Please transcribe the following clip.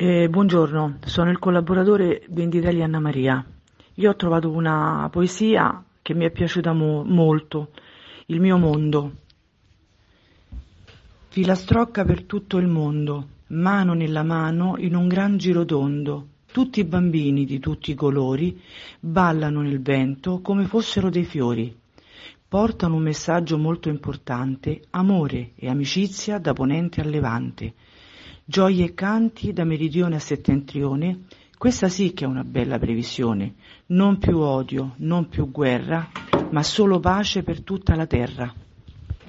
Buongiorno, sono il collaboratore Venditelli Anna Maria. Io ho trovato una poesia che mi è piaciuta molto, Il mio mondo. Filastrocca per tutto il mondo, mano nella mano in un gran giro tondo. Tutti i bambini di tutti i colori ballano nel vento come fossero dei fiori. Portano un messaggio molto importante, amore e amicizia da ponente a levante. Gioie e canti da meridione a settentrione, questa sì che è una bella previsione. Non più odio, non più guerra, ma solo pace per tutta la terra.